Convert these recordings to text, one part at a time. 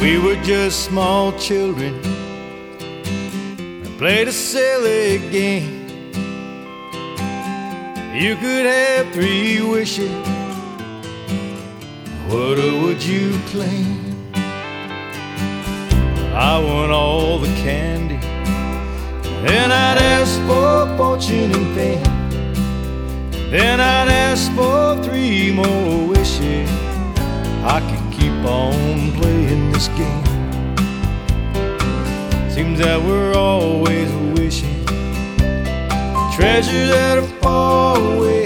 We were just small children and played a silly game. You could have 3 wishes. What would you claim? I want all the candy, then I'd ask for fortune and fame. Then I'd ask for 3 more wishes. I could keep on playing this game. Seems that we're always wishing treasures that are far away.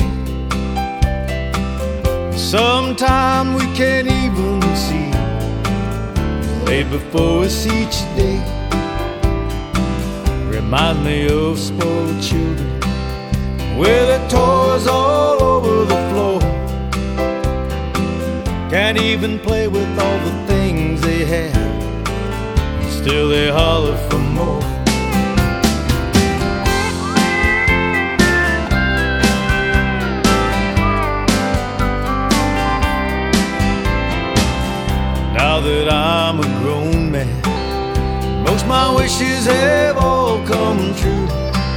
Sometimes we can't even see, laid before us each day. Reminds me of spoiled children with their toys all over the floor. Can't even play with all the things they have, still they holler for more. Now that I'm a grown man, most my wishes have all come true.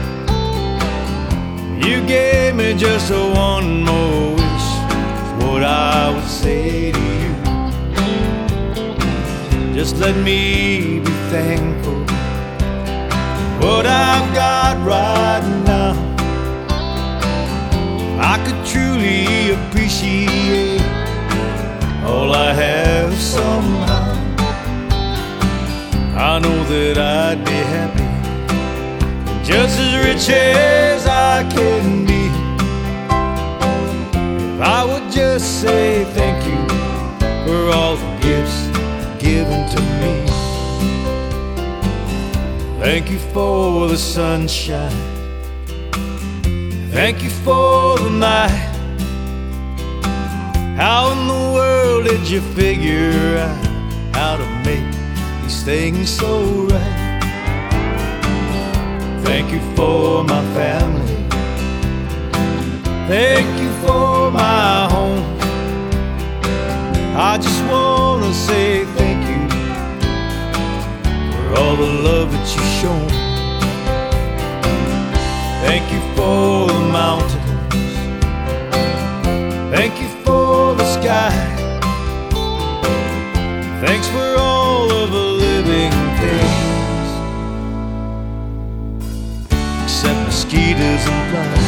You gave me just one more wish, is what I would say to you. Just let me be thankful for what I've got right now. I could truly appreciate all I have somehow. I know that I'd be happy, just as rich as I can be, if I would just say thank you for all the gifts given to me. Thank you for the sunshine, thank you for the night. How in the world did you figure out how to make these things so right? Thank you for my family, thank you for my home. I just wanna say thank you for all the love that you've shown. Thank you for the mountains, thank you for the sky. Thanks for all of the living things, except mosquitoes and flies.